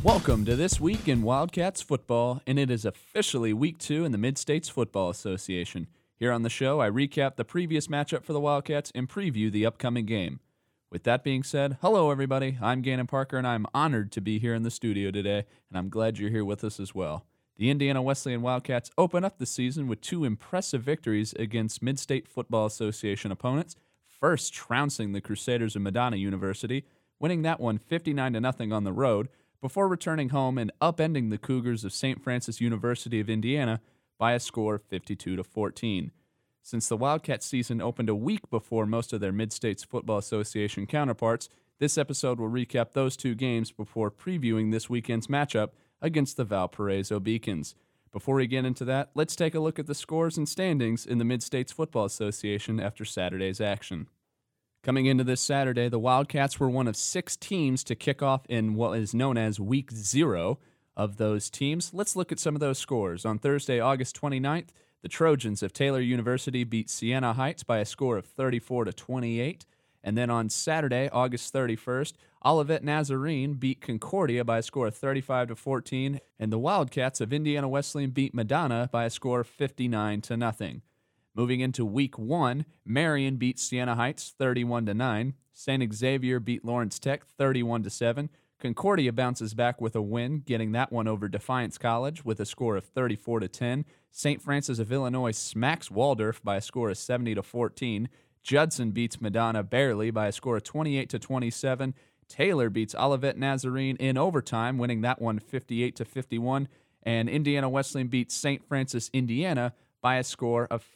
Welcome to This Week in Wildcats Football, and it is officially Week 2 in the Mid-States Football Association. Here on the show, I recap the previous matchup for the Wildcats and preview the upcoming game. With that being said, hello everybody, I'm Gannon Parker, and I'm honored to be here in the studio today, and I'm glad you're here with us as well. The Indiana Wesleyan Wildcats open up the season with two impressive victories against Mid-State Football Association opponents, first trouncing the Crusaders of Madonna University, winning that one 59-0 on the road, before returning home and upending the Cougars of St. Francis University of Indiana by a score of 52-14. Since the Wildcats season opened a week before most of their Mid-States Football Association counterparts, this episode will recap those two games before previewing this weekend's matchup against the Valparaiso Beacons. Before we get into that, let's take a look at the scores and standings in the Mid-States Football Association after Saturday's action. Coming into this Saturday, the Wildcats were one of 6 teams to kick off in what is known as Week 0 of those teams. Let's look at some of those scores. On Thursday, August 29th, the Trojans of Taylor University beat Siena Heights by a score of 34-28. And then on Saturday, August 31st, Olivet Nazarene beat Concordia by a score of 35-14. And the Wildcats of Indiana Wesleyan beat Madonna by a score of 59-0. Moving into Week 1, Marion beat Siena Heights 31-9. St. Xavier beat Lawrence Tech 31-7. Concordia bounces back with a win, getting that one over Defiance College with a score of 34-10. St. Francis of Illinois smacks Waldorf by a score of 70-14. Judson beats Madonna barely by a score of 28-27. Taylor beats Olivet Nazarene in overtime, winning that one 58-51. And Indiana Wesleyan beats St. Francis, Indiana by a score of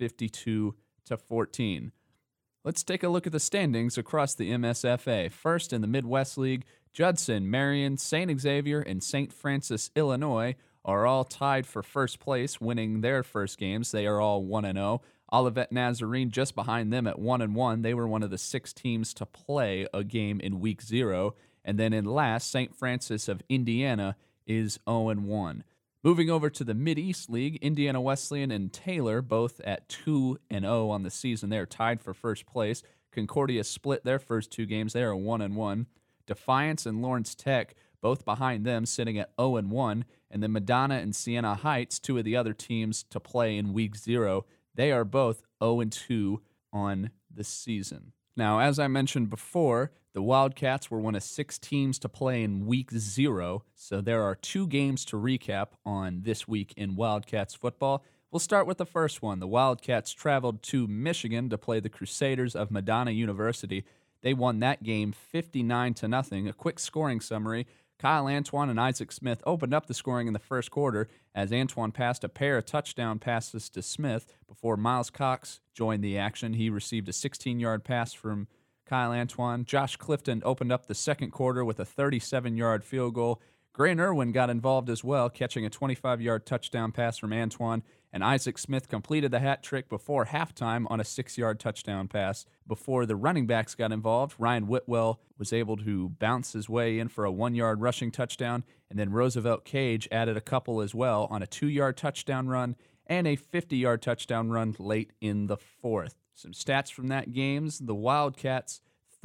52-14. Let's take a look at the standings across the MSFA. First in the Midwest League, Judson, Marion, St. Xavier, and St. Francis, Illinois are all tied for first place, winning their first games. They are all 1-0. Olivet Nazarene just behind them at 1-1. They were one of the 6 teams to play a game in Week 0. And then in last, St. Francis of Indiana is 0-1. Moving over to the Mid-East League, Indiana Wesleyan and Taylor both at 2-0 on the season. They are tied for first place. Concordia split their first 2 games. They are 1-1. Defiance and Lawrence Tech both behind them, sitting at 0-1. And then Madonna and Siena Heights, 2 of the other teams to play in Week 0, they are both 0-2 on the season. Now, as I mentioned before, the Wildcats were one of 6 teams to play in Week 0, so there are 2 games to recap on this week in Wildcats football. We'll start with the first one. The Wildcats traveled to Michigan to play the Crusaders of Madonna University. They won that game 59-0. A quick scoring summary. Kyle Antoine and Isaac Smith opened up the scoring in the first quarter as Antoine passed a pair of touchdown passes to Smith before Miles Cox joined the action. He received a 16-yard pass from Kyle Antoine. Josh Clifton opened up the second quarter with a 37-yard field goal. Grant Irwin got involved as well, catching a 25-yard touchdown pass from Antoine, and Isaac Smith completed the hat trick before halftime on a 6-yard touchdown pass. Before the running backs got involved, Ryan Whitwell was able to bounce his way in for a 1-yard rushing touchdown, and then Roosevelt Cage added a couple as well on a 2-yard touchdown run and a 50-yard touchdown run late in the fourth. Some stats from that game: the Wildcats,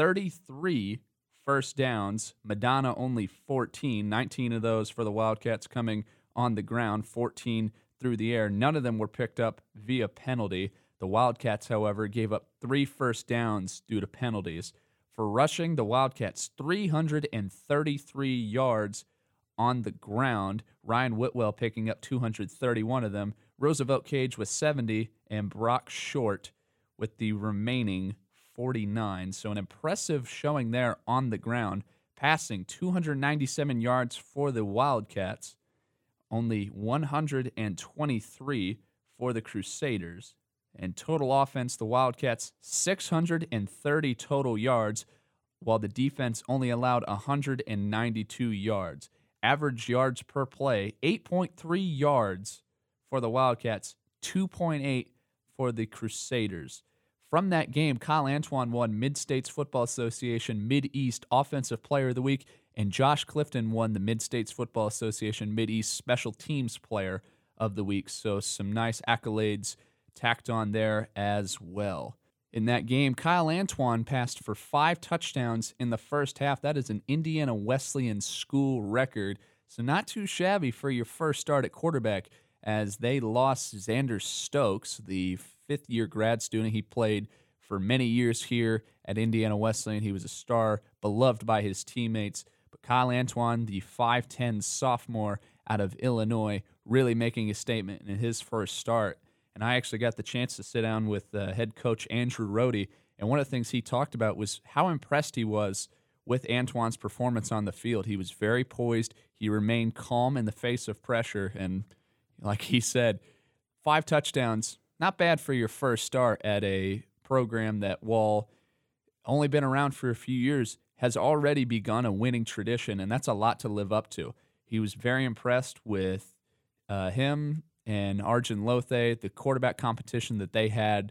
33 first downs, Madonna only 14, 19 of those for the Wildcats coming on the ground, 14 through the air. None of them were picked up via penalty. The Wildcats, however, gave up 3 first downs due to penalties. For rushing, the Wildcats 333 yards on the ground, Ryan Whitwell picking up 231 of them, Roosevelt Cage with 70, and Brock Short with the remaining 49. So an impressive showing there on the ground, passing 297 yards for the Wildcats, only 123 for the Crusaders. And total offense, the Wildcats 630 total yards, while the defense only allowed 192 yards. Average yards per play, 8.3 yards for the Wildcats, 2.8 for the Crusaders. From that game, Kyle Antoine won Mid-States Football Association Mid-East Offensive Player of the Week, and Josh Clifton won the Mid-States Football Association Mid-East Special Teams Player of the Week. So some nice accolades tacked on there as well. In that game, Kyle Antoine passed for 5 touchdowns in the first half. That is an Indiana Wesleyan school record. So not too shabby for your first start at quarterback, as they lost Xander Stokes, the fifth-year grad student. He played for many years here at Indiana Wesleyan. He was a star, beloved by his teammates. But Kyle Antoine, the 5'10 sophomore out of Illinois, really making a statement in his first start. And I actually got the chance to sit down with head coach Andrew Rohde, and one of the things he talked about was how impressed he was with Antoine's performance on the field. He was very poised. He remained calm in the face of pressure, and like he said, 5 touchdowns, not bad for your first start at a program that, while only been around for a few years, has already begun a winning tradition, and that's a lot to live up to. He was very impressed with him and Arjun Lothe, the quarterback competition that they had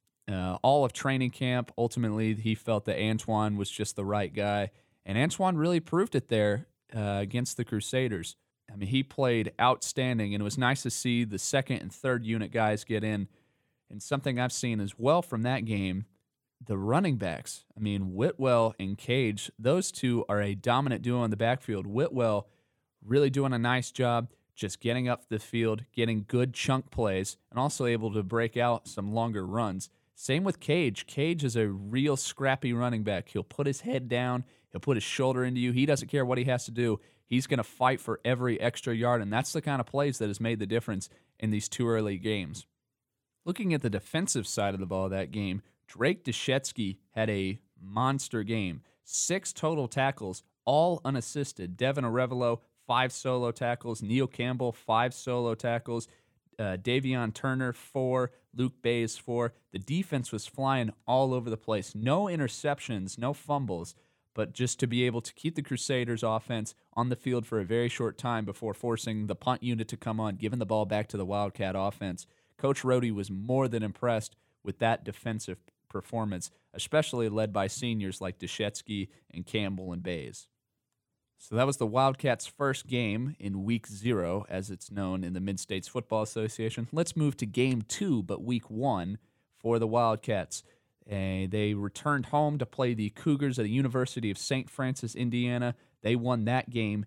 all of training camp. Ultimately, he felt that Antoine was just the right guy, and Antoine really proved it there against the Crusaders. I mean, he played outstanding, and it was nice to see the second and third unit guys get in. And something I've seen as well from that game, the running backs. I mean, Whitwell and Cage, those two are a dominant duo in the backfield. Whitwell really doing a nice job just getting up the field, getting good chunk plays, and also able to break out some longer runs. Same with Cage. Cage is a real scrappy running back. He'll put his head down. He'll put his shoulder into you. He doesn't care what he has to do. He's going to fight for every extra yard, and that's the kind of plays that has made the difference in these 2 early games. Looking at the defensive side of the ball of that game, Drake Deshetsky had a monster game. 6 total tackles, all unassisted. Devin Arevalo, 5 solo tackles. Neil Campbell, 5 solo tackles. Davion Turner, 4. Luke Bays, 4. The defense was flying all over the place. No interceptions, no fumbles, but just to be able to keep the Crusaders' offense on the field for a very short time before forcing the punt unit to come on, giving the ball back to the Wildcat offense. Coach Rohde was more than impressed with that defensive performance, especially led by seniors like Deshetsky and Campbell and Bays. So that was the Wildcats' first game in Week 0, as it's known in the Mid-States Football Association. Let's move to Game 2, but Week 1 for the Wildcats. They returned home to play the Cougars at the University of St. Francis, Indiana. They won that game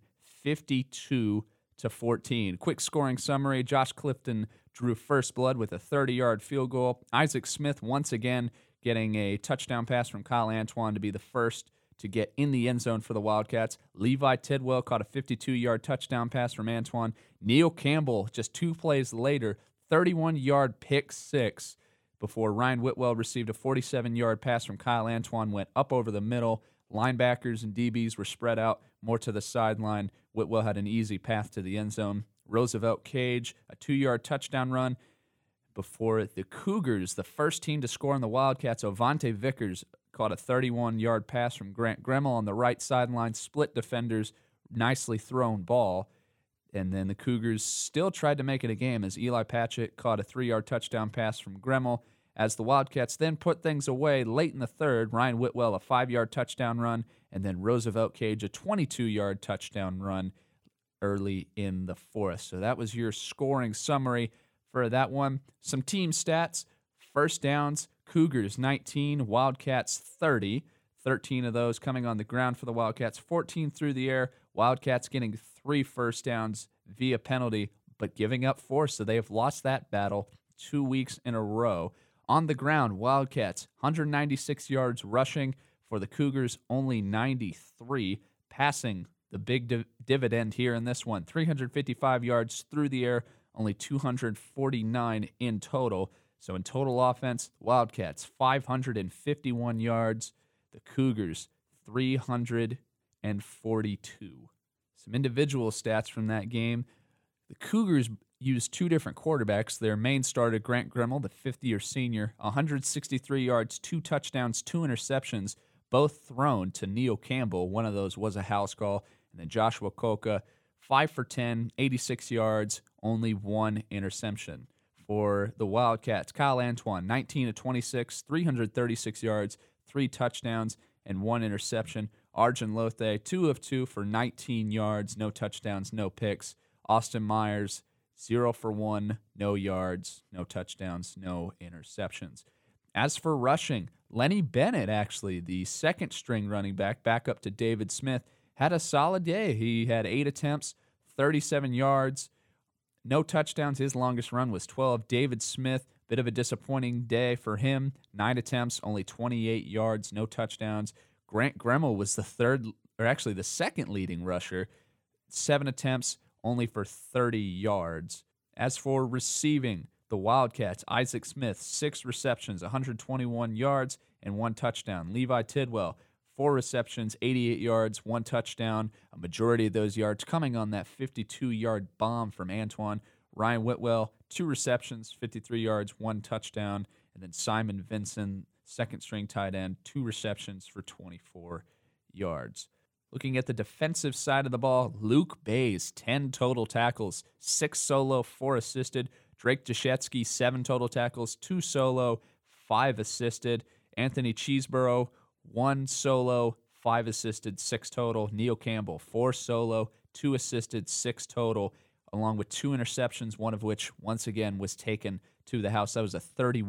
52-14. Quick scoring summary: Josh Clifton drew first blood with a 30-yard field goal. Isaac Smith once again getting a touchdown pass from Kyle Antoine to be the first to get in the end zone for the Wildcats. Levi Tidwell caught a 52-yard touchdown pass from Antoine. Neil Campbell, just 2 plays later, 31-yard pick 6 before Ryan Whitwell received a 47-yard pass from Kyle Antoine, went up over the middle. Linebackers and DBs were spread out more to the sideline. Whitwell had an easy path to the end zone. Roosevelt Cage, a 2-yard touchdown run before the Cougars, the first team to score on the Wildcats. Ovante Vickers caught a 31-yard pass from Grant Gremmel on the right sideline, split defenders, nicely thrown ball. And then the Cougars still tried to make it a game as Eli Patchett caught a 3-yard touchdown pass from Gremmel. As the Wildcats then put things away late in the third, Ryan Whitwell a 5-yard touchdown run, and then Roosevelt Cage a 22-yard touchdown run early in the fourth. So that was your scoring summary for that one. Some team stats: first downs, Cougars 19, Wildcats 30. 13 of those coming on the ground for the Wildcats, 14 through the air. Wildcats getting 3 first downs via penalty, but giving up 4, so they have lost that battle 2 weeks in a row. On the ground, Wildcats 196 yards rushing. For the Cougars, only 93. Passing, the big dividend here in this one, 355 yards through the air, only 249 in total. So in total offense, Wildcats 551 yards, the Cougars 342. Some individual stats from that game: the Cougars used 2 different quarterbacks. Their main starter, Grant Gremmel, the 5th-year senior, 163 yards, 2 touchdowns, 2 interceptions, both thrown to Neil Campbell. One of those was a house call. And then Joshua Koka, 5 for 10, 86 yards, only 1 interception. For the Wildcats, Kyle Antoine, 19-26, 336 yards, 3 touchdowns, and 1 interception. Arjun Lothe, 2 of 2 for 19 yards, no touchdowns, no picks. Austin Myers, 0 for 1, no yards, no touchdowns, no interceptions. As for rushing, Lenny Bennett, actually, the second-string running back up to David Smith, had a solid day. He had 8 attempts 37 yards, no touchdowns. His longest run was 12. David Smith, bit of a disappointing day for him. 9 attempts, only 28 yards, no touchdowns. Grant Gremmel was the second leading rusher. 7 attempts, only for 30 yards. As for receiving, the Wildcats, Isaac Smith, 6 receptions, 121 yards, and 1 touchdown. Levi Tidwell, 4 receptions, 88 yards, 1 touchdown. A majority of those yards coming on that 52-yard bomb from Antoine. Ryan Whitwell, 2 receptions, 53 yards, 1 touchdown. And then Simon Vinson, second-string tight end, 2 receptions for 24 yards. Looking at the defensive side of the ball, Luke Bays, 10 total tackles, 6 solo, 4 assisted. Drake Deshetsky, 7 total tackles, 2 solo, 5 assisted. Anthony Cheeseborough, 1 solo, 5 assisted, 6 total. Neil Campbell, 4 solo, 2 assisted, 6 total, along with 2 interceptions, one of which, once again, was taken to the house. That was a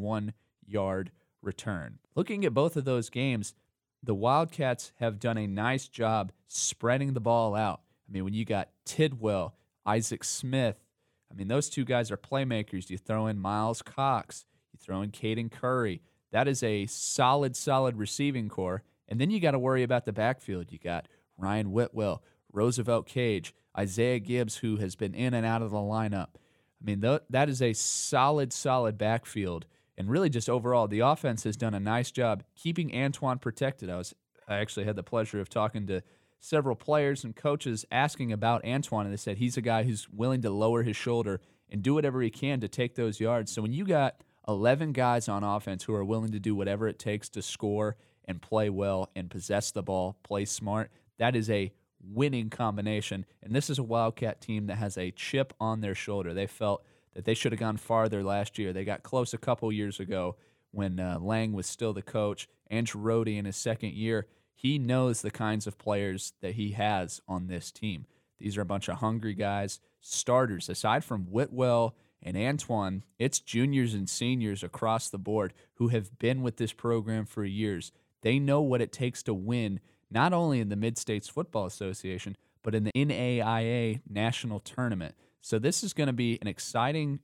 31-yard return. Looking at both of those games, the Wildcats have done a nice job spreading the ball out. I mean, when you got Tidwell, Isaac Smith, I mean, those 2 guys are playmakers. You throw in Miles Cox, you throw in Caden Curry. That is a solid receiving core. And then you got to worry about the backfield. You got Ryan Whitwell, Roosevelt Cage, Isaiah Gibbs, who has been in and out of the lineup. I mean, that is a solid backfield. And really just overall, the offense has done a nice job keeping Antoine protected. I actually had the pleasure of talking to several players and coaches asking about Antoine, and they said he's a guy who's willing to lower his shoulder and do whatever he can to take those yards. So when you got 11 guys on offense who are willing to do whatever it takes to score and play well and possess the ball, play smart, that is a winning combination. And this is a Wildcat team that has a chip on their shoulder. They felt that they should have gone farther last year. They got close a couple years ago when Lang was still the coach. Andrew Rohde in his second year, he knows the kinds of players that he has on this team. These are a bunch of hungry guys, starters. Aside from Whitwell and Antoine, it's juniors and seniors across the board who have been with this program for years. They know what it takes to win, not only in the Mid-States Football Association, but in the NAIA National Tournament. So this is going to be an exciting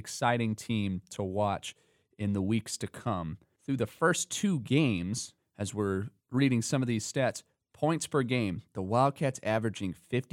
team to watch in the weeks to come. Through the first 2 games, as we're reading some of these stats, points per game, the Wildcats averaging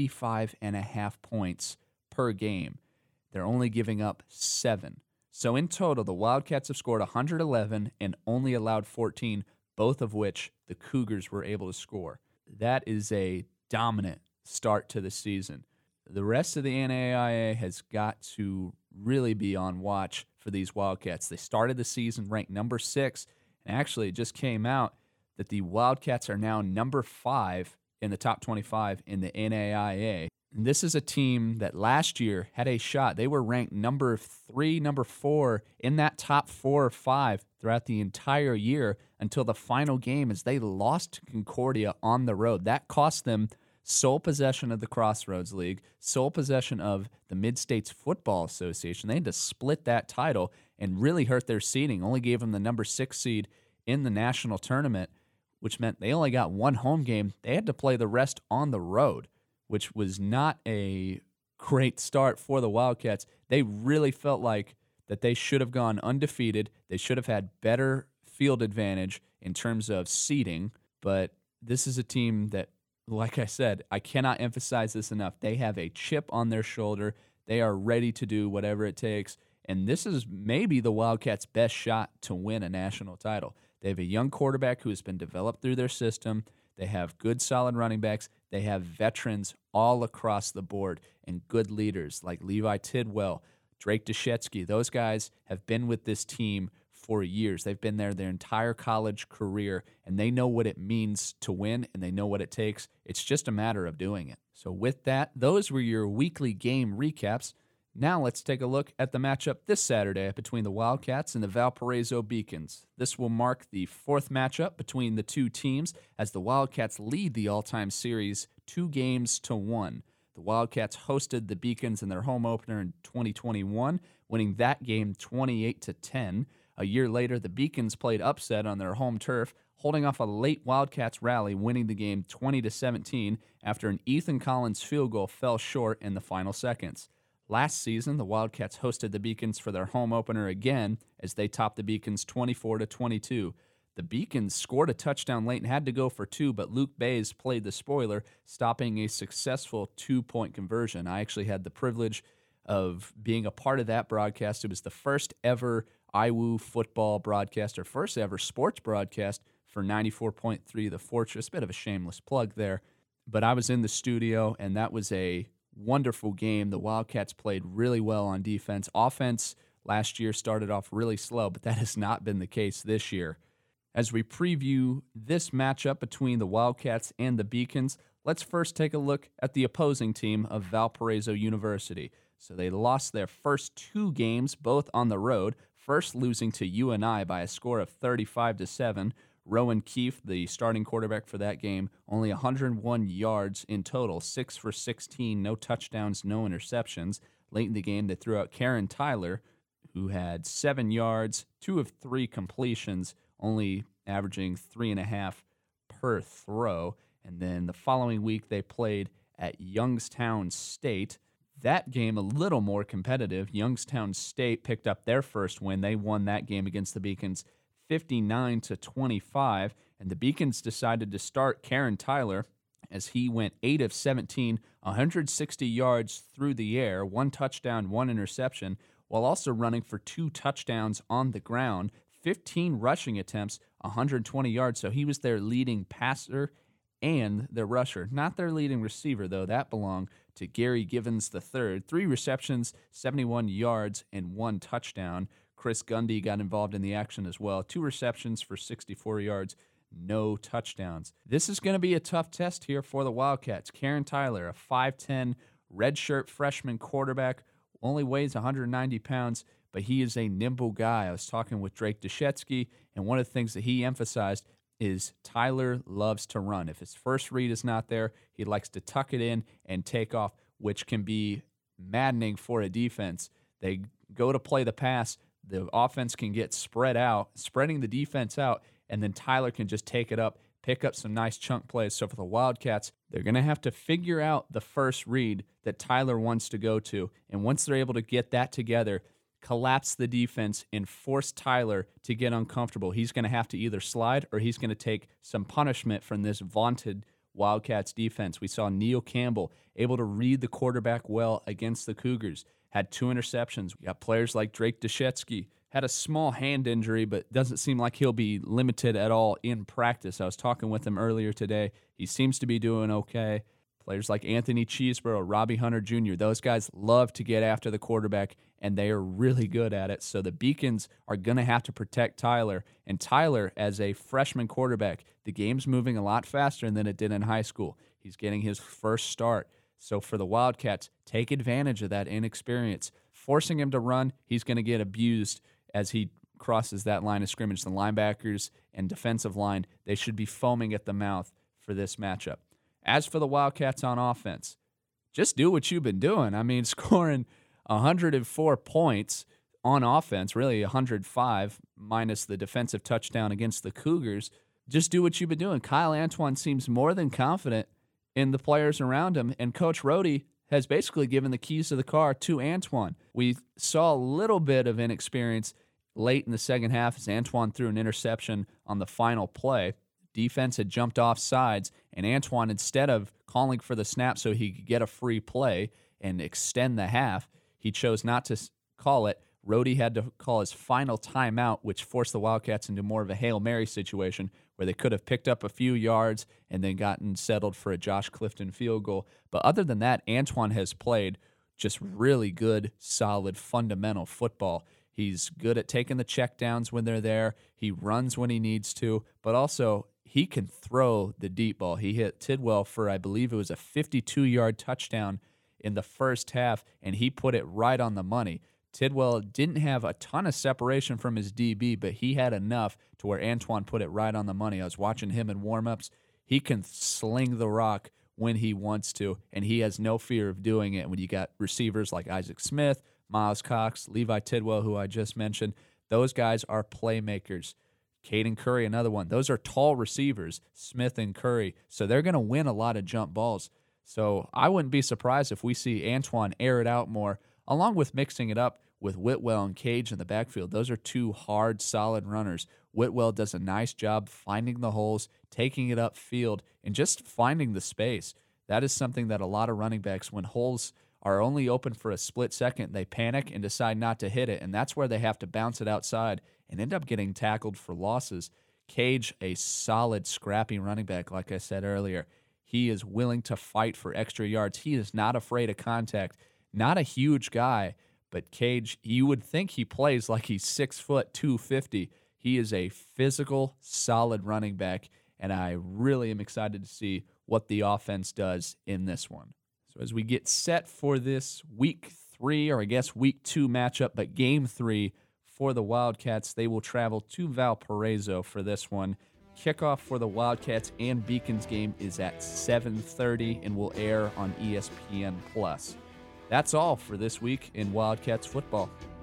55.5 points per game. They're only giving up 7. So in total, the Wildcats have scored 111 and only allowed 14, both of which the Cougars were able to score. That is a dominant start to the season. The rest of the NAIA has got to really be on watch for these Wildcats. They started the season ranked number 6, and actually it just came out that the Wildcats are now number 5 in the top 25 in the NAIA. And this is a team that last year had a shot. They were ranked number 3, number 4 in that top 4 or 5 throughout the entire year until the final game as they lost to Concordia on the road. That cost them sole possession of the Crossroads League, sole possession of the Mid-States Football Association. They had to split that title and really hurt their seeding. Only gave them the number 6 seed in the national tournament, which meant they only got 1 home game. They had to play the rest on the road, which was not a great start for the Wildcats. They really felt like that they should have gone undefeated. They should have had better field advantage in terms of seeding, but this is a team that, like I said, I cannot emphasize this enough. They have a chip on their shoulder. They are ready to do whatever it takes, and this is maybe the Wildcats' best shot to win a national title. They have a young quarterback who has been developed through their system. They have good, solid running backs. They have veterans all across the board and good leaders like Levi Tidwell, Drake Deshetsky. Those guys have been with this team for years. They've been there their entire college career, and they know what it means to win, and they know what it takes. It's just a matter of doing it. So with that, those were your weekly game recaps. Now let's take a look at the matchup this Saturday between the Wildcats and the Valparaiso Beacons. This will mark the 4th matchup between the two teams as the Wildcats lead the all-time series 2-1. The Wildcats hosted the Beacons in their home opener in 2021, winning that game 28-10. A year later, the Beacons played upset on their home turf, holding off a late Wildcats rally, winning the game 20-17 after an Ethan Collins field goal fell short in the final seconds. Last season, the Wildcats hosted the Beacons for their home opener again as they topped the Beacons 24-22. The Beacons scored a touchdown late and had to go for two, but Luke Bays played the spoiler, stopping a successful two-point conversion. I actually had the privilege of being a part of that broadcast. It was the first ever IWU football broadcast, or first ever sports broadcast for 94.3 The Fortress. Bit of a shameless plug there. But I was in the studio, and that was a wonderful game. The Wildcats played really well on defense. Offense last year started off really slow, but that has not been the case this year. As we preview this matchup between the Wildcats and the Beacons, let's first take a look at the opposing team of Valparaiso University. So they lost their first two games, both on the road, first losing to UNI by a score of 35-7. Rowan Keefe, the starting quarterback for that game, only 101 yards in total, 6 for 16, no touchdowns, no interceptions. Late in the game, they threw out Karen Tyler, who had 7 yards, 2 of 3 completions, only averaging 3.5 per throw. And then the following week, they played at Youngstown State. That game a little more competitive. Youngstown State picked up their first win. They won that game against the Beacons 59-25, and the Beacons decided to start Karen Tyler as he went 8 of 17, 160 yards through the air, 1 touchdown, 1 interception, while also running for 2 touchdowns on the ground, 15 rushing attempts, 120 yards. So he was their leading passer and their rusher. Not their leading receiver, though. That belonged to Gary Givens III. 3 receptions, 71 yards, and 1 touchdown. Chris Gundy got involved in the action as well. 2 receptions for 64 yards, no touchdowns. This is going to be a tough test here for the Wildcats. Karen Tyler, a 5'10", redshirt freshman quarterback, only weighs 190 pounds, but he is a nimble guy. I was talking with Drake Deshetsky, and one of the things that he emphasized is Tyler loves to run. If his first read is not there, he likes to tuck it in and take off, which can be maddening for a defense. They go to play the pass, the offense can get spread out, spreading the defense out, and then Tyler can just take it up, pick up some nice chunk plays. So for the Wildcats, they're going to have to figure out the first read that Tyler wants to go to. And once they're able to get that together, collapse the defense and force Tyler to get uncomfortable. He's going to have to either slide or he's going to take some punishment from this vaunted Wildcats defense. We saw Neil Campbell able to read the quarterback well against the Cougars, had 2 interceptions. We got players like Drake Deshetsky, had a small hand injury, but doesn't seem like he'll be limited at all in practice. I was talking with him earlier today. He seems to be doing okay. Players like Anthony Cheeseborough, Robbie Hunter Jr., those guys love to get after the quarterback, and they are really good at it. So the Beacons are going to have to protect Tyler. And Tyler, as a freshman quarterback, the game's moving a lot faster than it did in high school. He's getting his first start. So for the Wildcats, take advantage of that inexperience. Forcing him to run, he's going to get abused as he crosses that line of scrimmage. The linebackers and defensive line, they should be foaming at the mouth for this matchup. As for the Wildcats on offense, just do what you've been doing. I mean, scoring 104 points on offense, really 105 minus the defensive touchdown against the Cougars. Just do what you've been doing. Kyle Antoine seems more than confident in the players around him, and Coach Rohde has basically given the keys to the car to Antoine. We saw a little bit of inexperience late in the second half as Antoine threw an interception on the final play. Defense had jumped off sides, and Antoine, instead of calling for the snap so he could get a free play and extend the half, he chose not to call it. Rohde had to call his final timeout, which forced the Wildcats into more of a Hail Mary situation where they could have picked up a few yards and then gotten settled for a Josh Clifton field goal. But other than that, Antoine has played just really good, solid, fundamental football. He's good at taking the checkdowns when they're there. He runs when he needs to, but also he can throw the deep ball. He hit Tidwell for, I believe it was a 52-yard touchdown in the first half, and he put it right on the money. Tidwell didn't have a ton of separation from his DB, but he had enough to where Antoine put it right on the money. I was watching him in warm-ups. He can sling the rock when he wants to, and he has no fear of doing it. When you got receivers like Isaac Smith, Miles Cox, Levi Tidwell, who I just mentioned, those guys are playmakers. Caden Curry, another one. Those are tall receivers, Smith and Curry. So they're going to win a lot of jump balls. So I wouldn't be surprised if we see Antoine air it out more, along with mixing it up with Whitwell and Cage in the backfield. Those are two hard, solid runners. Whitwell does a nice job finding the holes, taking it upfield, and just finding the space. That is something that a lot of running backs, when holes are only open for a split second, they panic and decide not to hit it, and that's where they have to bounce it outside and end up getting tackled for losses. Cage, a solid, scrappy running back, like I said earlier. He is willing to fight for extra yards. He is not afraid of contact. Not a huge guy, but Cage, you would think he plays like he's 6 foot, 250. He is a physical, solid running back, and I really am excited to see what the offense does in this one. So as we get set for this week 3, or I guess week 2 matchup, but game 3 for the Wildcats, they will travel to Valparaiso for this one. Kickoff for the Wildcats and Beacons game is at 7:30 and will air on ESPN+. That's all for this week in Wildcats football.